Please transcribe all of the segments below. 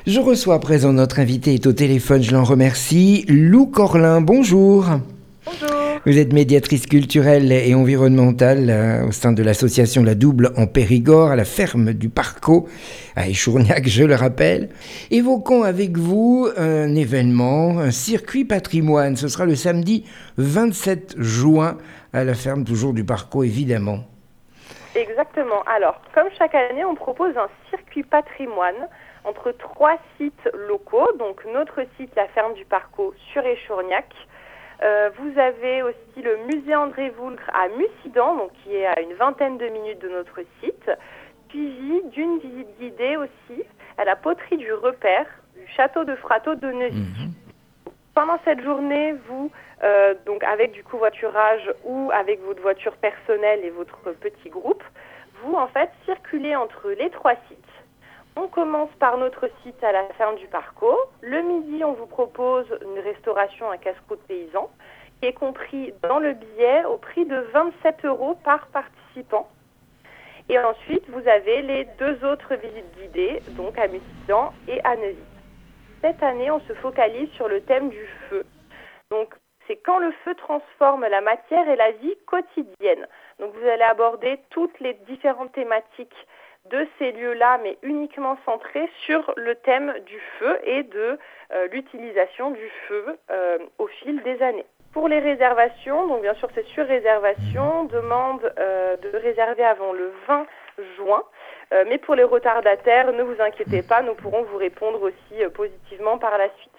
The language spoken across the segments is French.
Je reçois à présent notre invité est au téléphone, je l'en remercie, Lou Corlin, bonjour. Bonjour. Vous êtes médiatrice culturelle et environnementale au sein de l'association La Double en Périgord, à la ferme du Parcot, à Échourgnac, je le rappelle. Évoquons avec vous un événement, un circuit patrimoine. Ce sera le samedi 27 juin à la ferme toujours du Parcot, évidemment. Exactement. Alors, comme chaque année, on propose un circuit patrimoine entre 3 sites locaux. Donc, notre site, la ferme du Parcot, sur Échourgnac. Vous avez aussi le musée André Voulcre à Mussidan, donc qui est à une vingtaine de minutes de notre site, suivi d'une visite guidée aussi à la poterie du Repère du château de Frateau de Neuvy. Pendant cette journée, vous, donc avec du covoiturage ou avec votre voiture personnelle et votre petit groupe, vous en fait circulez entre les 3 sites. On commence par notre site à la ferme du Parcot. Le midi, on vous propose une restauration à casse-croûte paysan qui est compris dans le billet au prix de 27 € par participant. Et ensuite, vous avez les 2 autres visites guidées, donc à Mussidan et à Neuvy. Cette année, on se focalise sur le thème du feu. Donc, c'est quand le feu transforme la matière et la vie quotidienne. Donc, vous allez aborder toutes les différentes thématiques de ces lieux-là, mais uniquement centrés sur le thème du feu et de l'utilisation du feu au fil des années. Pour les réservations, donc bien sûr c'est sur réservation, demande de réserver avant le 20 juin. Mais pour les retardataires, ne vous inquiétez pas, nous pourrons vous répondre aussi positivement par la suite.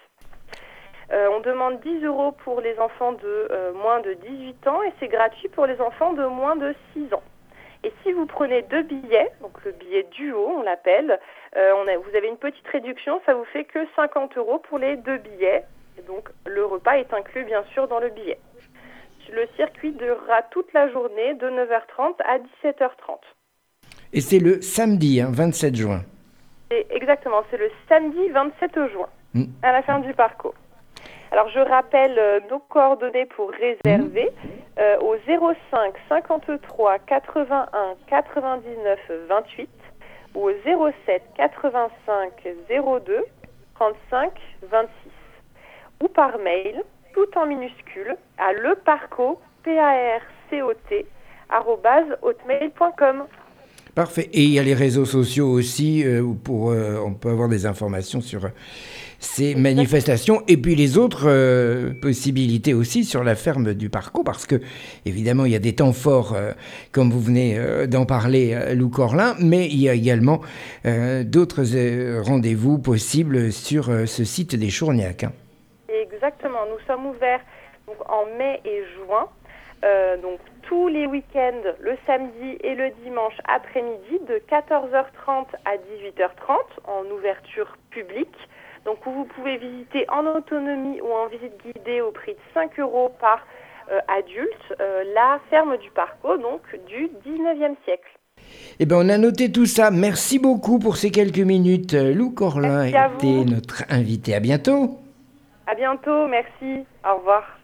On demande 10 € pour les enfants de moins de 18 ans et c'est gratuit pour les enfants de moins de 6 ans. Et si vous prenez 2 billets, donc le billet duo, on l'appelle, vous avez une petite réduction, ça vous fait que 50 € pour les 2 billets. Et donc le repas est inclus bien sûr dans le billet. Le circuit durera toute la journée de 9h30 à 17h30. Et c'est le samedi, 27 juin. Exactement, c'est le samedi 27 juin, à la ferme du Parcot. Alors, je rappelle nos coordonnées pour réserver au 05 53 81 99 28 ou au 07 85 02 35 26 ou par mail, tout en minuscule, à leparcot, PARCOT, @hotmail.com. Parfait. Et il y a les réseaux sociaux aussi, où on peut avoir des informations sur ces manifestations. Et puis les autres possibilités aussi sur la ferme du Parcot, parce que, évidemment, il y a des temps forts, comme vous venez d'en parler, Lou Corlin, mais il y a également d'autres rendez-vous possibles sur ce site des Chourgnacs. Exactement. Nous sommes ouverts donc, en mai et juin. Donc tous les week-ends, le samedi et le dimanche après-midi, de 14h30 à 18h30 en ouverture publique. Donc où vous pouvez visiter en autonomie ou en visite guidée au prix de 5 € par adulte la ferme du Parcot, donc du 19e siècle. Eh bien, on a noté tout ça. Merci beaucoup pour ces quelques minutes. Lou Corlin était notre invité. À bientôt. À bientôt, merci. Au revoir.